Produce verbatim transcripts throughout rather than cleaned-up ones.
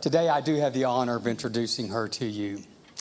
Today I do have the honor of introducing her to you.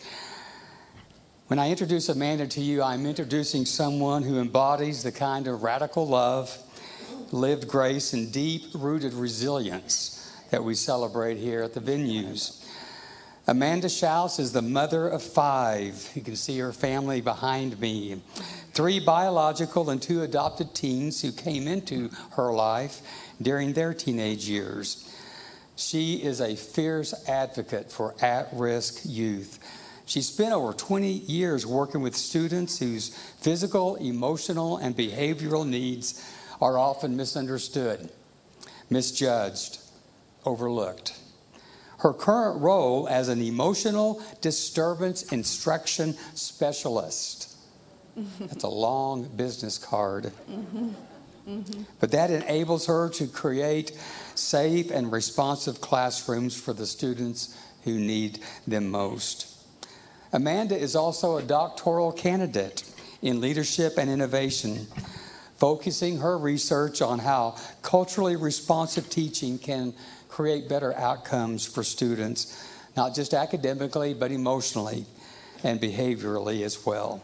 When I introduce Amanda to you, I'm introducing someone who embodies the kind of radical love, lived grace, and deep-rooted resilience that we celebrate here at the venues. Amanda Schaus is the mother of five. You can see her family behind me. Three biological and two adopted teens who came into her life during their teenage years. She is a fierce advocate for at-risk youth. She spent over twenty years working with students whose physical, emotional, and behavioral needs are often misunderstood, misjudged, overlooked. Her current role as an emotional disturbance instruction specialist. That's a long business card. Mm-hmm. Mm-hmm. But that enables her to create safe and responsive classrooms for the students who need them most. Amanda is also a doctoral candidate in leadership and innovation, focusing her research on how culturally responsive teaching can create better outcomes for students, not just academically, but emotionally and behaviorally as well.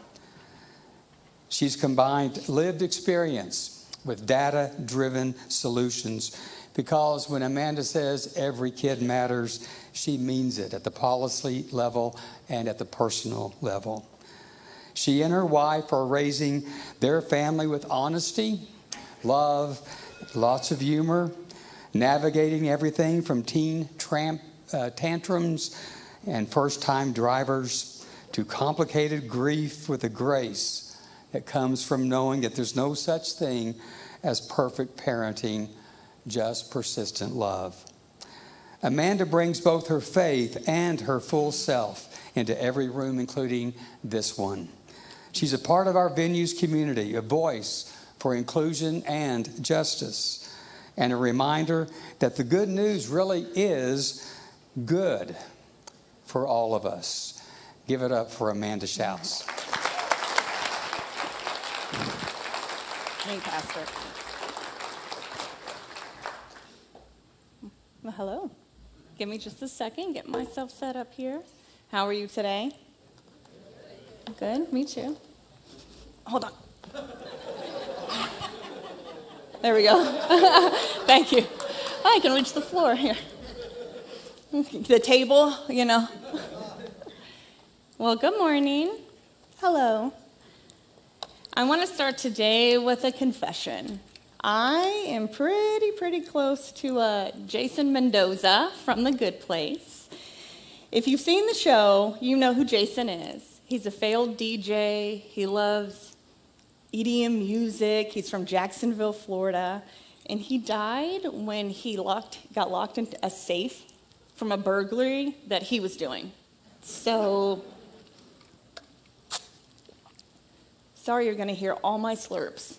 She's combined lived experience with data-driven solutions, because when Amanda says every kid matters, she means it at the policy level and at the personal level. She and her wife are raising their family with honesty, love, lots of humor, navigating everything from teen tramp, uh, tantrums and first-time drivers to complicated grief with a grace that comes from knowing that there's no such thing as perfect parenting, just persistent love. Amanda brings both her faith and her full self into every room, including this one. She's a part of our venues community, a voice for inclusion and justice, and a reminder that the good news really is good for all of us. Give it up for Amanda Schaus. Hey, Pastor. Well, hello. Give me just a second. Get myself set up here. How are you today? Good. Me too. Hold on. There we go. Thank you. I can reach the floor here. The table, you know. Well, good morning. Hello. I want to start today with a confession. I am pretty, pretty close to uh, Jason Mendoza from The Good Place. If you've seen the show, you know who Jason is. He's a failed D J. He loves E D M music. He's from Jacksonville, Florida. And he died when he locked, got locked into a safe from a burglary that he was doing. So, sorry you're going to hear all my slurps.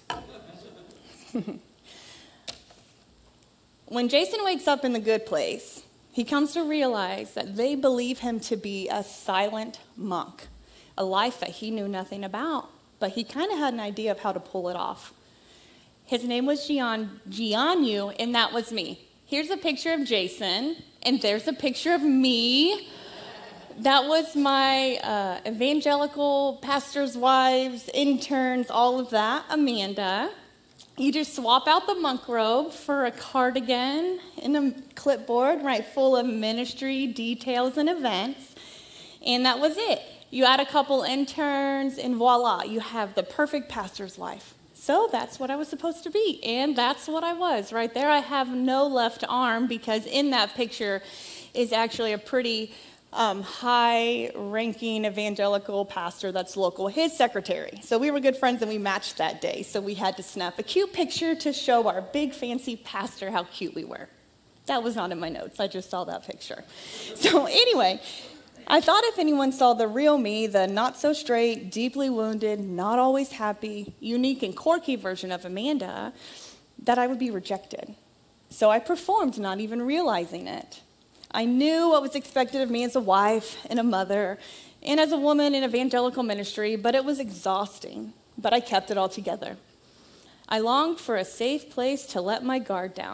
When Jason wakes up in The Good Place, he comes to realize that they believe him to be a silent monk, a life that he knew nothing about, but he kind of had an idea of how to pull it off. His name was Gian, Gianyu, and that was me. Here's a picture of Jason, and there's a picture of me. That was my uh, evangelical pastors' wives, interns, all of that, Amanda. You just swap out the monk robe for a cardigan and a clipboard, right, full of ministry details and events. And that was it. You add a couple interns, and voila, you have the perfect pastor's life. So that's what I was supposed to be, and that's what I was. Right there, I have no left arm, because in that picture is actually a pretty Um, high-ranking evangelical pastor that's local, his secretary. So we were good friends, and we matched that day. So we had to snap a cute picture to show our big, fancy pastor how cute we were. That was not in my notes. I just saw that picture. So anyway, I thought if anyone saw the real me, the not-so-straight, deeply wounded, not always happy, unique, and quirky version of Amanda, that I would be rejected. So I performed, not even realizing it. I knew what was expected of me as a wife and a mother and as a woman in evangelical ministry, but it was exhausting. But I kept it all together. I longed for a safe place to let my guard down.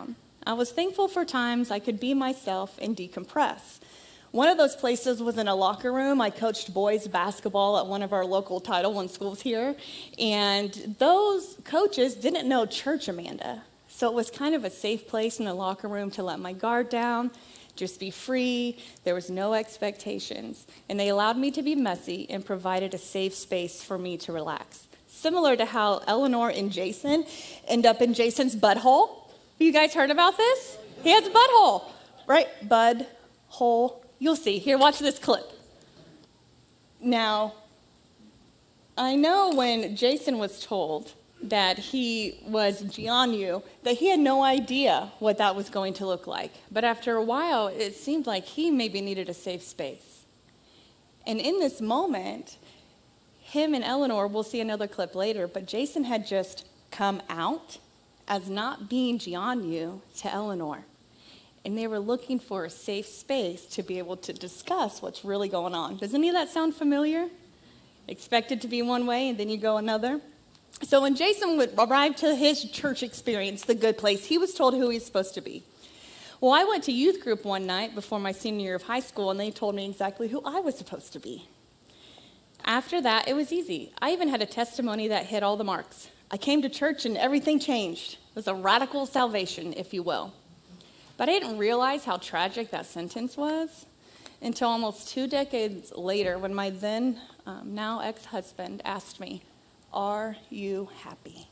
I was thankful for times I could be myself and decompress. One of those places was in a locker room. I coached boys basketball at one of our local Title One schools here, and those coaches didn't know Church Amanda. So it was kind of a safe place in the locker room to let my guard down, just be free. There was no expectations, and they allowed me to be messy and provided a safe space for me to relax. Similar to how Eleanor and Jason end up in Jason's butthole. You guys heard about this? He has a butthole, right? Bud hole. You'll see. Here, watch this clip. Now, I know when Jason was told that he was Jianyu, that he had no idea what that was going to look like. But after a while, it seemed like he maybe needed a safe space. And in this moment, him and Eleanor, we'll see another clip later, but Jason had just come out as not being Jianyu to Eleanor. And they were looking for a safe space to be able to discuss what's really going on. Does any of that sound familiar? Expected to be one way and then you go another? So when Jason would arrive to his church experience, the good place, he was told who he's supposed to be. Well, I went to youth group one night before my senior year of high school, and they told me exactly who I was supposed to be. After that, it was easy. I even had a testimony that hit all the marks. I came to church and everything changed. It was a radical salvation, if you will. But I didn't realize how tragic that sentence was until almost two decades later when my then, um, now ex-husband asked me, "Are you happy?"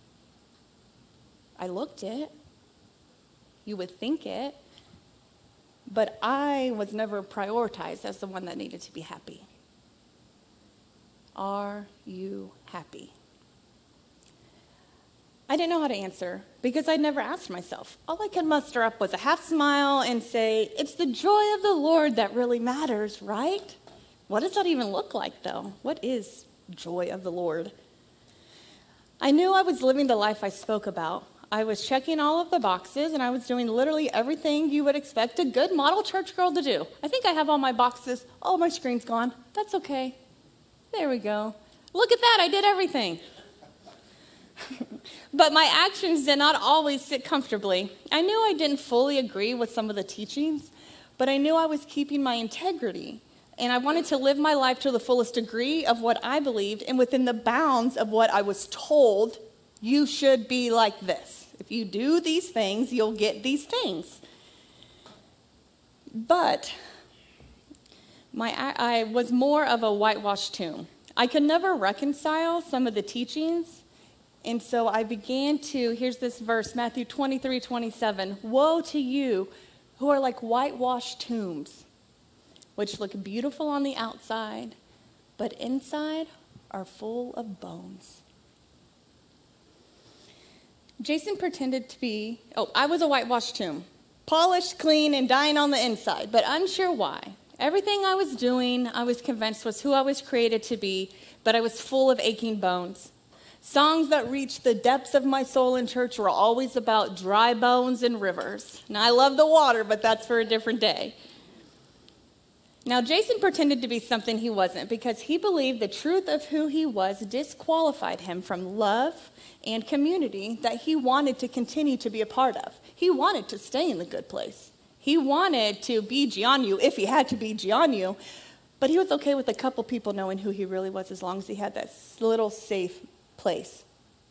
I looked it. You would think it. But I was never prioritized as the one that needed to be happy. Are you happy? I didn't know how to answer because I'd never asked myself. All I could muster up was a half smile and say, it's the joy of the Lord that really matters, right? What does that even look like, though? What is joy of the Lord? I knew I was living the life I spoke about. I was checking all of the boxes, and I was doing literally everything you would expect a good model church girl to do. I think I have all my boxes. Oh, my screen's gone. That's okay. There we go. Look at that. I did everything. But my actions did not always sit comfortably. I knew I didn't fully agree with some of the teachings, but I knew I was keeping my integrity. And I wanted to live my life to the fullest degree of what I believed and within the bounds of what I was told. You should be like this. If you do these things, you'll get these things. But my, I was more of a whitewashed tomb. I could never reconcile some of the teachings. And so I began to, here's this verse, Matthew twenty-three twenty-seven. Woe to you who are like whitewashed tombs, which look beautiful on the outside, but inside are full of bones. Jason pretended to be, oh, I was a whitewashed tomb, polished, clean, and dying on the inside, but unsure why. Everything I was doing, I was convinced was who I was created to be, but I was full of aching bones. Songs that reached the depths of my soul in church were always about dry bones and rivers. Now, I love the water, but that's for a different day. Now, Jason pretended to be something he wasn't because he believed the truth of who he was disqualified him from love and community that he wanted to continue to be a part of. He wanted to stay in the good place. He wanted to be Jianyu if he had to be Jianyu, but he was okay with a couple people knowing who he really was as long as he had that little safe place.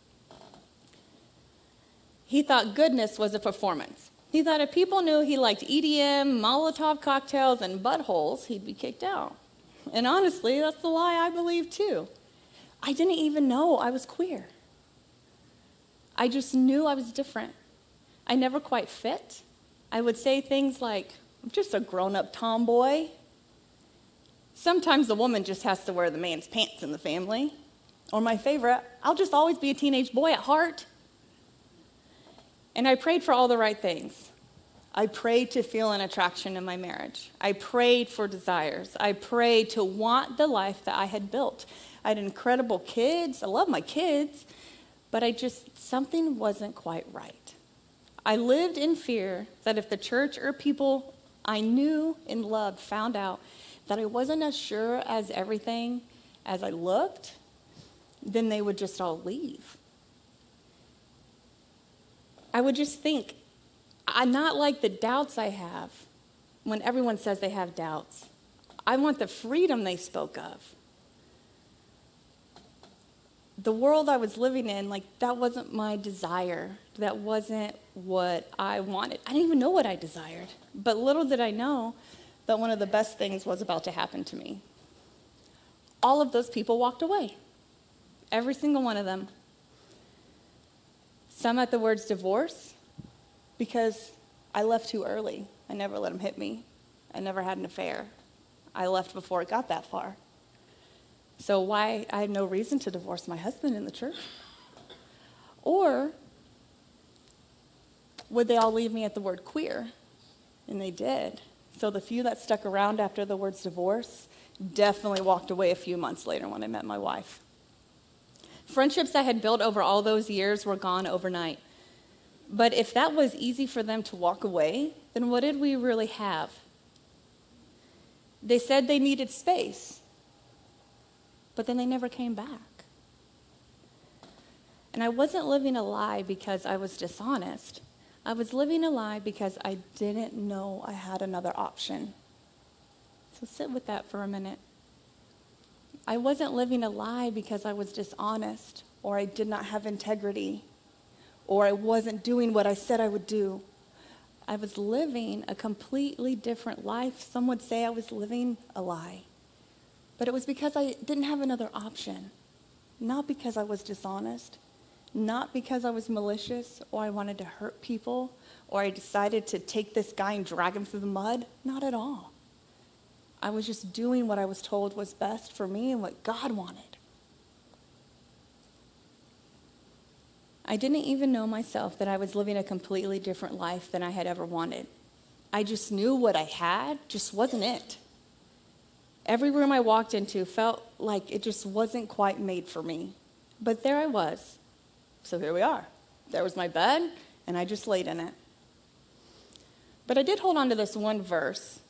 He thought goodness was a performance. He thought if people knew he liked E D M, Molotov cocktails, and buttholes, he'd be kicked out. And honestly, that's the lie I believe too. I didn't even know I was queer. I just knew I was different. I never quite fit. I would say things like, I'm just a grown-up tomboy. Sometimes the woman just has to wear the man's pants in the family. Or my favorite, I'll just always be a teenage boy at heart. And I prayed for all the right things. I prayed to feel an attraction in my marriage. I prayed for desires. I prayed to want the life that I had built. I had incredible kids. I love my kids. But I just, something wasn't quite right. I lived in fear that if the church or people I knew and loved found out that I wasn't as sure as everything as I looked, then they would just all leave. I would just think, I not like the doubts I have when everyone says they have doubts. I want the freedom they spoke of. The world I was living in, like, that wasn't my desire. That wasn't what I wanted. I didn't even know what I desired. But little did I know that one of the best things was about to happen to me. All of those people walked away. Every single one of them. Some at the words divorce, because I left too early. I never let him hit me. I never had an affair. I left before it got that far. So why? I had no reason to divorce my husband in the church. Or would they all leave me at the word queer? And they did. So the few that stuck around after the words divorce definitely walked away a few months later when I met my wife. Friendships I had built over all those years were gone overnight. But if that was easy for them to walk away, then what did we really have? They said they needed space, but then they never came back. And I wasn't living a lie because I was dishonest. I was living a lie because I didn't know I had another option. So sit with that for a minute. I wasn't living a lie because I was dishonest, or I did not have integrity, or I wasn't doing what I said I would do. I was living a completely different life. Some would say I was living a lie. But it was because I didn't have another option. Not because I was dishonest. Not because I was malicious, or I wanted to hurt people, or I decided to take this guy and drag him through the mud. Not at all. I was just doing what I was told was best for me and what God wanted. I didn't even know myself that I was living a completely different life than I had ever wanted. I just knew what I had just wasn't it. Every room I walked into felt like it just wasn't quite made for me. But there I was. So here we are. There was my bed, and I just laid in it. But I did hold on to this one verse.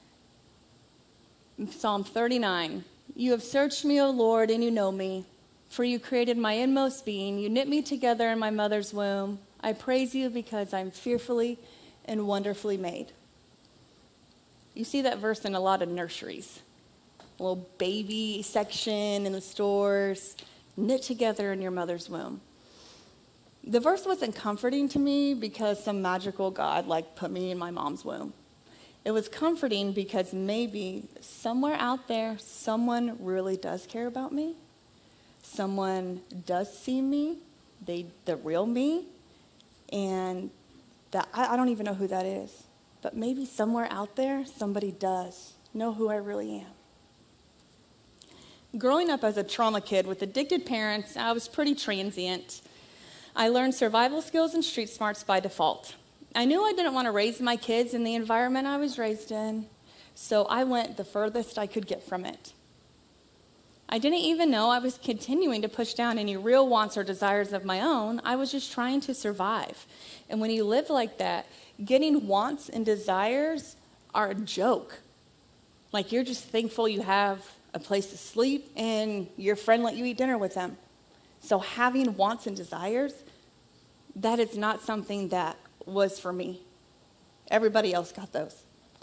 Psalm thirty-nine. You have searched me, O Lord, and you know me. For you created my inmost being. You knit me together in my mother's womb. I praise you because I'm fearfully and wonderfully made. You see that verse in a lot of nurseries. A little baby section in the stores. Knit together in your mother's womb. The verse wasn't comforting to me because some magical God like put me in my mom's womb. It was comforting because maybe somewhere out there, someone really does care about me. Someone does see me, they, the real me, and that I, I don't even know who that is. But maybe somewhere out there, somebody does know who I really am. Growing up as a trauma kid with addicted parents, I was pretty transient. I learned survival skills and street smarts by default. I knew I didn't want to raise my kids in the environment I was raised in, so I went the furthest I could get from it. I didn't even know I was continuing to push down any real wants or desires of my own. I was just trying to survive. And when you live like that, getting wants and desires are a joke. Like you're just thankful you have a place to sleep and your friend let you eat dinner with them. So having wants and desires, that is not something that was for me. Everybody else got those.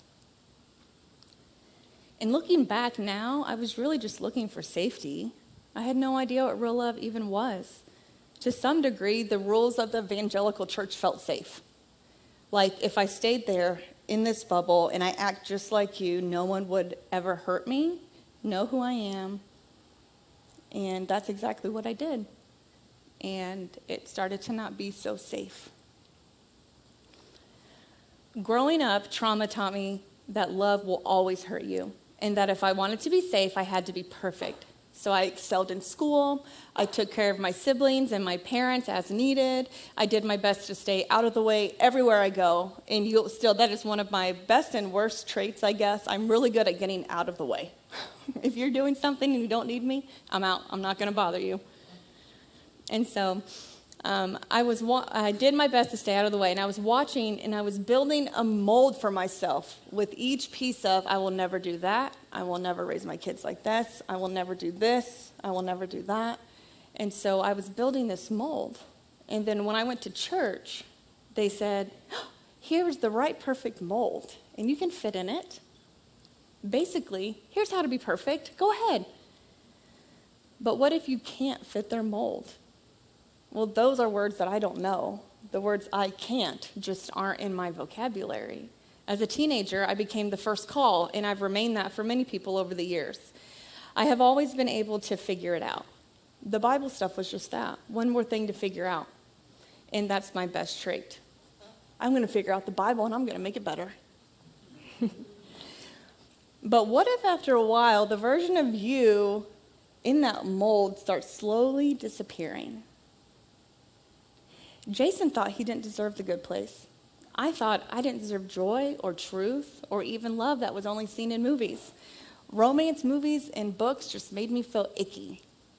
And looking back now, I was really just looking for safety. I had no idea what real love even was. To some degree, the rules of the evangelical church felt safe. Like if I stayed there in this bubble and I act just like you, no one would ever hurt me, know who I am. And that's exactly what I did. And it started to not be so safe. Growing up, trauma taught me that love will always hurt you. And that if I wanted to be safe, I had to be perfect. So I excelled in school. I took care of my siblings and my parents as needed. I did my best to stay out of the way everywhere I go. And you'll still, that is one of my best and worst traits, I guess. I'm really good at getting out of the way. If you're doing something and you don't need me, I'm out. I'm not going to bother you. And so um, I was wa- I did my best to stay out of the way. And I was watching and I was building a mold for myself with each piece of, I will never do that. I will never raise my kids like this. I will never do this. I will never do that. And so I was building this mold. And then when I went to church, they said, oh, here's the right perfect mold, and you can fit in it. Basically, here's how to be perfect. Go ahead. But what if you can't fit their mold? Well, those are words that I don't know. The words I can't just aren't in my vocabulary. As a teenager, I became the first call, and I've remained that for many people over the years. I have always been able to figure it out. The Bible stuff was just that, one more thing to figure out. And that's my best trait. I'm going to figure out the Bible, and I'm going to make it better. But what if after a while, the version of you in that mold starts slowly disappearing? Jason thought he didn't deserve the good place. I thought I didn't deserve joy or truth or even love that was only seen in movies. Romance movies and books just made me feel icky.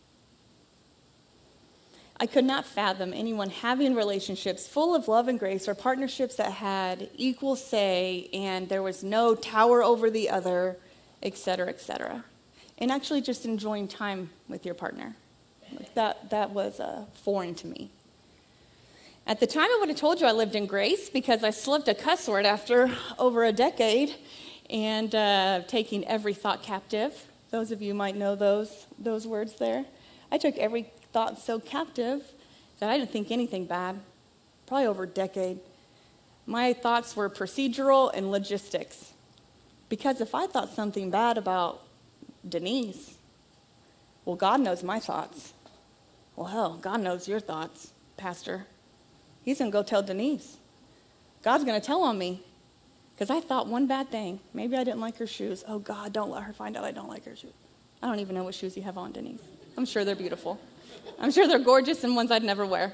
I could not fathom anyone having relationships full of love and grace or partnerships that had equal say and there was no tower over the other, et cetera, et cetera. And actually just enjoying time with your partner. Like that, that was uh, foreign to me. At the time, I would have told you I lived in grace because I slipped a cuss word after over a decade and uh, taking every thought captive. Those of you might know those, those words there. I took every thought so captive that I didn't think anything bad, probably over a decade. My thoughts were procedural and logistics. Because if I thought something bad about Denise, well, God knows my thoughts. Well, hell, God knows your thoughts, Pastor. He's going to go tell Denise. God's going to tell on me because I thought one bad thing. Maybe I didn't like her shoes. Oh, God, don't let her find out I don't like her shoes. I don't even know what shoes you have on, Denise. I'm sure they're beautiful. I'm sure they're gorgeous and ones I'd never wear.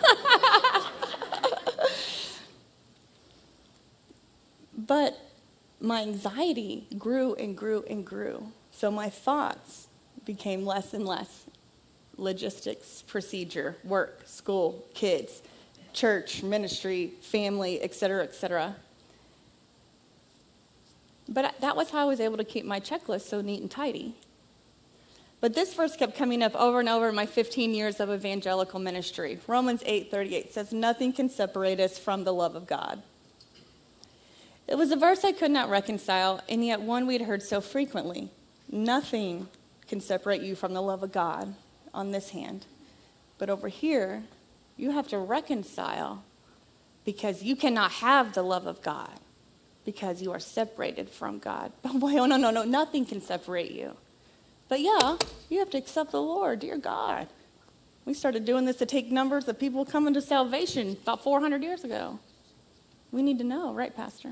But my anxiety grew and grew and grew. So my thoughts became less and less. Logistics, procedure, work, school, kids, church, ministry, family, et cetera, et cetera. But that was how I was able to keep my checklist so neat and tidy. But this verse kept coming up over and over in my fifteen years of evangelical ministry. Romans eight thirty-eight says, nothing can separate us from the love of God. It was a verse I could not reconcile, and yet one we'd heard so frequently. Nothing can separate you from the love of God on this hand. But over here, you have to reconcile because you cannot have the love of God because you are separated from God. But boy, oh no, no, no, nothing can separate you. But yeah, you have to accept the Lord, dear God. We started doing this to take numbers of people coming to salvation about four hundred years ago. We need to know, right, Pastor?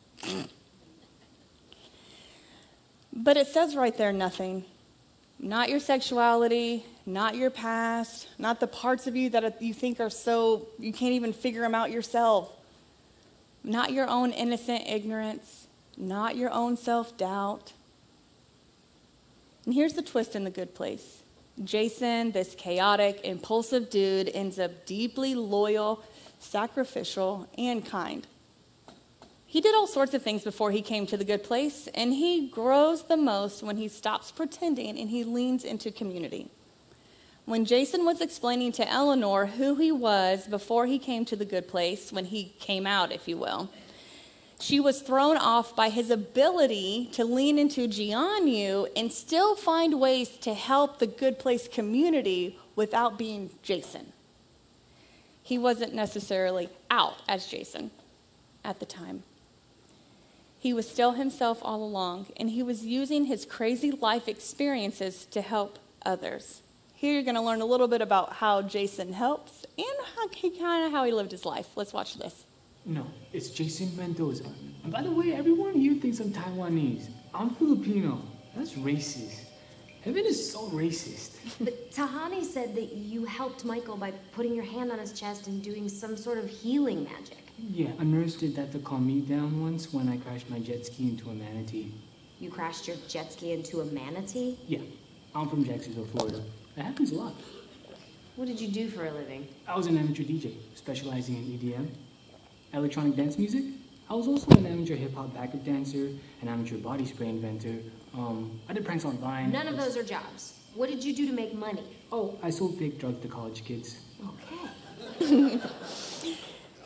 But it says right there, nothing. Not your sexuality, not your past, not the parts of you that you think are so, you can't even figure them out yourself. Not your own innocent ignorance, not your own self-doubt. And here's the twist in The Good Place. Jason, this chaotic, impulsive dude, ends up deeply loyal, sacrificial, and kind. He did all sorts of things before he came to the good place, and he grows the most when he stops pretending and he leans into community. When Jason was explaining to Eleanor who he was before he came to the good place, when he came out, if you will, she was thrown off by his ability to lean into Jianyu and still find ways to help the good place community without being Jason. He wasn't necessarily out as Jason at the time. He was still himself all along, and he was using his crazy life experiences to help others. Here you're going to learn a little bit about how Jason helps and how he kind of how he lived his life. Let's watch this. No, it's Jason Mendoza. And by the way, everyone here thinks I'm Taiwanese. I'm Filipino. That's racist. Heaven is so racist. But Tahani said that you helped Michael by putting your hand on his chest and doing some sort of healing magic. Yeah, a nurse did that to calm me down once when I crashed my jet ski into a manatee. You crashed your jet ski into a manatee? Yeah, I'm from Jacksonville, Florida. That happens a lot. What did you do for a living? I was an amateur D J, specializing in E D M. Electronic dance music. I was also an amateur hip-hop backup dancer, an amateur body spray inventor. Um, I did pranks on Vine. None of those are jobs. What did you do to make money? Oh, I sold fake drugs to college kids. Okay.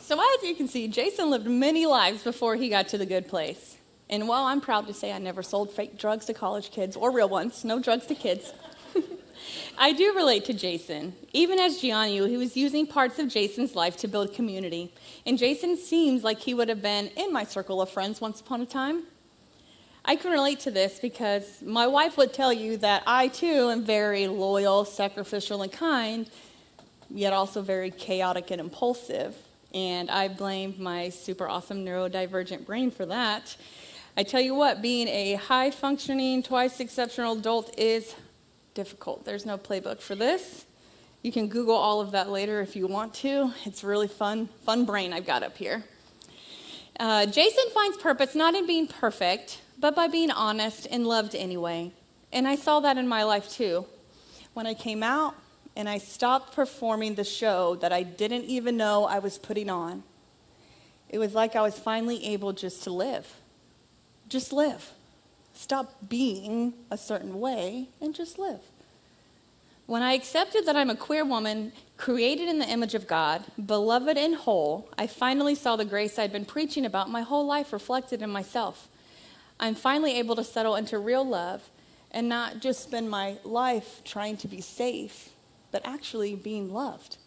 So as you can see, Jason lived many lives before he got to the good place. And while I'm proud to say I never sold fake drugs to college kids, or real ones, no drugs to kids, I do relate to Jason. Even as Jianyu, he was using parts of Jason's life to build community. And Jason seems like he would have been in my circle of friends once upon a time. I can relate to this because my wife would tell you that I, too, am very loyal, sacrificial, and kind, yet also very chaotic and impulsive. And I blame my super awesome neurodivergent brain for that. I tell you what, being a high-functioning, twice-exceptional adult is difficult. There's no playbook for this. You can Google all of that later if you want to. It's really fun, fun brain I've got up here. Uh, Jason finds purpose not in being perfect, but by being honest and loved anyway. And I saw that in my life too. When I came out and I stopped performing the show that I didn't even know I was putting on, it was like I was finally able just to live. Just live. Stop being a certain way and just live. When I accepted that I'm a queer woman, created in the image of God, beloved and whole, I finally saw the grace I'd been preaching about my whole life reflected in myself. I'm finally able to settle into real love and not just spend my life trying to be safe, but actually being loved.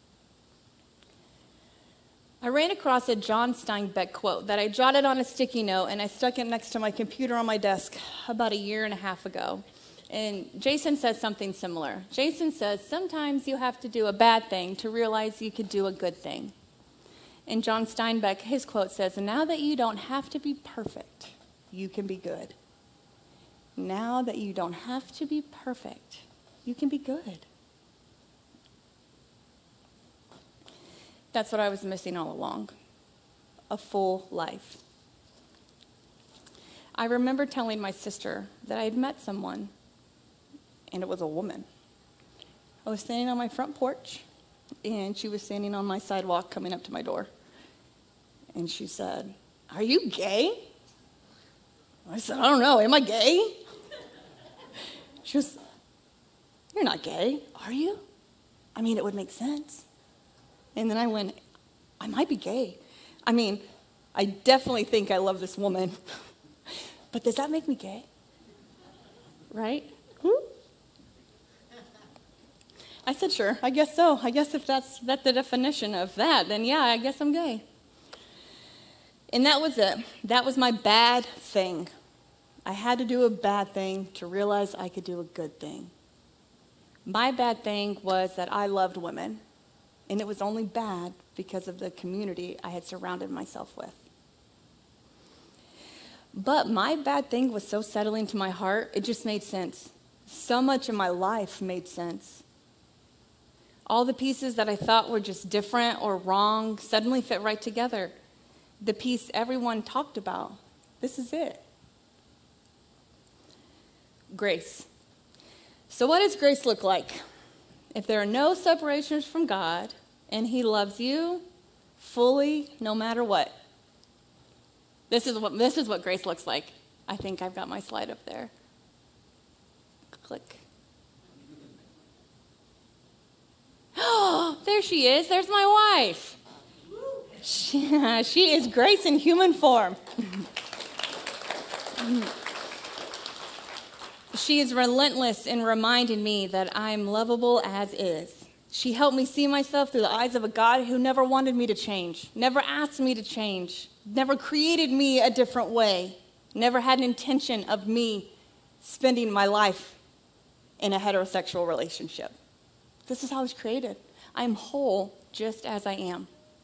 I ran across a John Steinbeck quote that I jotted on a sticky note and I stuck it next to my computer on my desk about a year and a half ago. And Jason says something similar. Jason says, sometimes you have to do a bad thing to realize you could do a good thing. And John Steinbeck, his quote says, now that you don't have to be perfect, you can be good. Now that you don't have to be perfect, you can be good. That's what I was missing all along, a full life. I remember telling my sister that I had met someone, and it was a woman. I was standing on my front porch, and she was standing on my sidewalk coming up to my door. And she said, "Are you gay?" I said, "I don't know, am I gay?" She was, "You're not gay, are you? I mean, it would make sense." And then I went, I might be gay. I mean, I definitely think I love this woman. But does that make me gay? Right? Hmm? I said, sure, I guess so. I guess if that's, that's the definition of that, then yeah, I guess I'm gay. And that was it. That was my bad thing. I had to do a bad thing to realize I could do a good thing. My bad thing was that I loved women. And it was only bad because of the community I had surrounded myself with. But my bad thing was so settling to my heart, it just made sense. So much of my life made sense. All the pieces that I thought were just different or wrong suddenly fit right together. The piece everyone talked about, this is it. Grace. So what does grace look like? If there are no separations from God, and he loves you fully no matter what. This is what this is what grace looks like. I think I've got my slide up there. Click. Oh, there she is. There's my wife. She, she is grace in human form. She is relentless in reminding me that I'm lovable as is. She helped me see myself through the eyes of a God who never wanted me to change, never asked me to change, never created me a different way, never had an intention of me spending my life in a heterosexual relationship. This is how I was created. I am whole just as I am.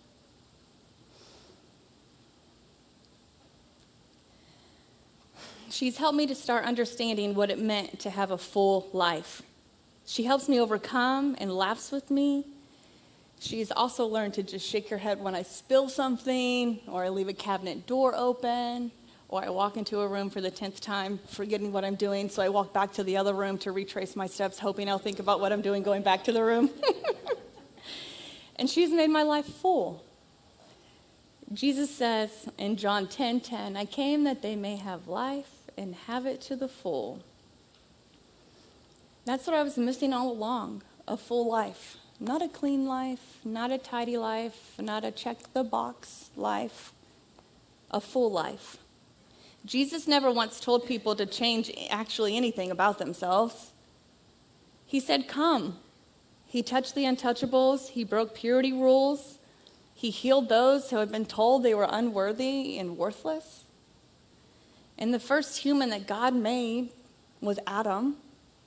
She's helped me to start understanding what it meant to have a full life. She helps me overcome and laughs with me. She's also learned to just shake her head when I spill something, or I leave a cabinet door open, or I walk into a room for the tenth time, forgetting what I'm doing, so I walk back to the other room to retrace my steps, hoping I'll think about what I'm doing going back to the room. And she's made my life full. Jesus says in John ten ten, "I came that they may have life and have it to the full." That's what I was missing all along, a full life. Not a clean life, not a tidy life, not a check-the-box life, a full life. Jesus never once told people to change actually anything about themselves. He said, come. He touched the untouchables. He broke purity rules. He healed those who had been told they were unworthy and worthless. And the first human that God made was Adam,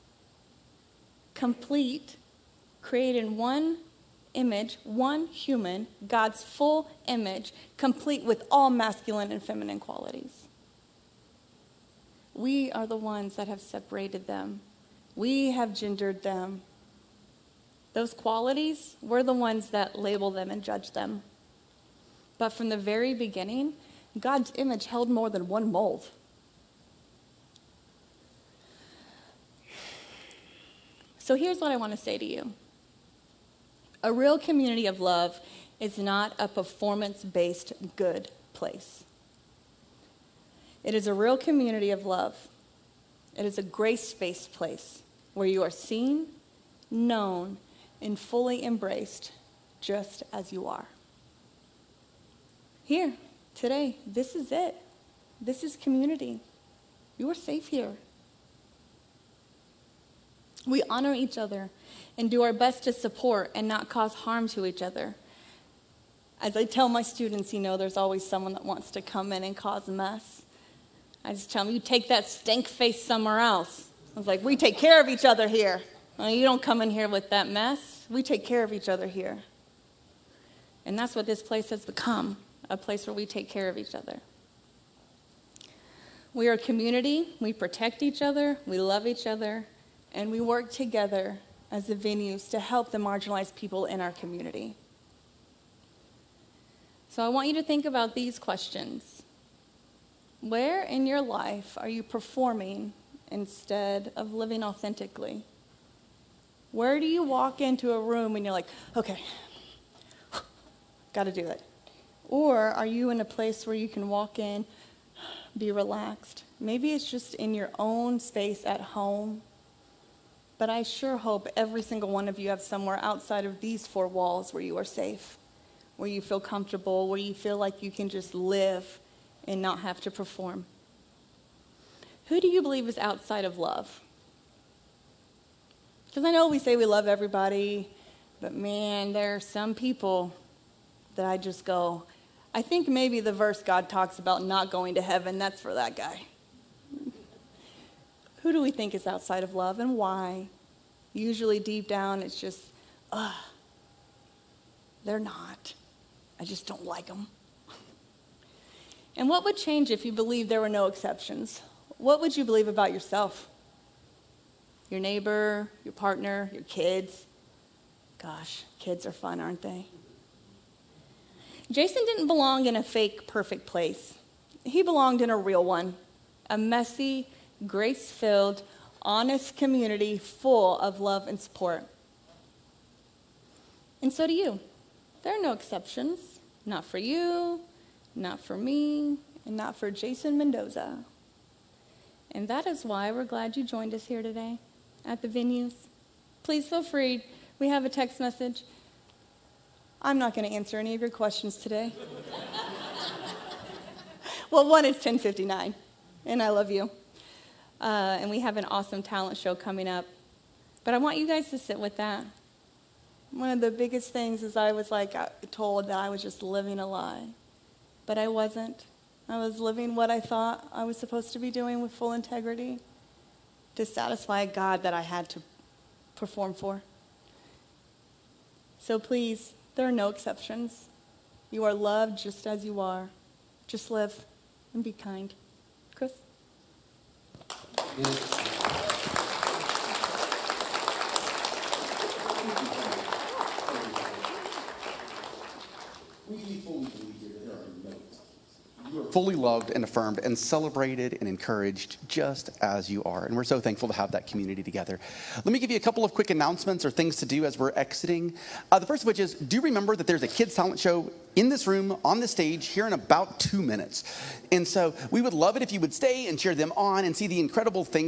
complete, created in one image, one human, God's full image, complete with all masculine and feminine qualities. We are the ones that have separated them. We have gendered them. Those qualities, we're the ones that label them and judge them. But from the very beginning, God's image held more than one mold. So here's what I want to say to you. A real community of love is not a performance-based good place. It is a real community of love. It is a grace-based place where you are seen, known, and fully embraced just as you are. Here, today, this is it. This is community. You are safe here. We honor each other and do our best to support and not cause harm to each other. As I tell my students, you know, there's always someone that wants to come in and cause a mess. I just tell them, you take that stink face somewhere else. I was like, we take care of each other here. Well, you don't come in here with that mess. We take care of each other here. And that's what this place has become, a place where we take care of each other. We are a community. We protect each other. We love each other. And we work together as the venues to help the marginalized people in our community. So I want you to think about these questions. Where in your life are you performing instead of living authentically? Where do you walk into a room and you're like, okay, got to do it? Or are you in a place where you can walk in, be relaxed? Maybe it's just in your own space at home. But I sure hope every single one of you have somewhere outside of these four walls where you are safe, where you feel comfortable, where you feel like you can just live and not have to perform. Who do you believe is outside of love? Because I know we say we love everybody, but man, there are some people that I just go, I think maybe the verse God talks about not going to heaven, that's for that guy. Who do we think is outside of love and why? Usually deep down it's just, ugh, they're not. I just don't like them. And what would change if you believed there were no exceptions? What would you believe about yourself? Your neighbor, your partner, your kids? Gosh, kids are fun, aren't they? Jason didn't belong in a fake, perfect place. He belonged in a real one, a messy, grace-filled, honest community full of love and support. And so do you. There are no exceptions. Not for you, not for me, and not for Jason Mendoza. And that is why we're glad you joined us here today at the venues. Please feel free. We have a text message. I'm not going to answer any of your questions today. Well, one is ten fifty-nine, and I love you. Uh, and we have an awesome talent show coming up. But I want you guys to sit with that. One of the biggest things is I was like told that I was just living a lie. But I wasn't. I was living what I thought I was supposed to be doing with full integrity to satisfy a God that I had to perform for. So please, there are no exceptions. You are loved just as you are. Just live and be kind. Chris? You are fully loved and affirmed and celebrated and encouraged just as you are. And we're so thankful to have that community together. Let me give you a couple of quick announcements or things to do as we're exiting. Uh, the first of which is, do remember that there's a kids talent show in this room, on the stage, here in about two minutes. And so we would love it if you would stay and cheer them on and see the incredible things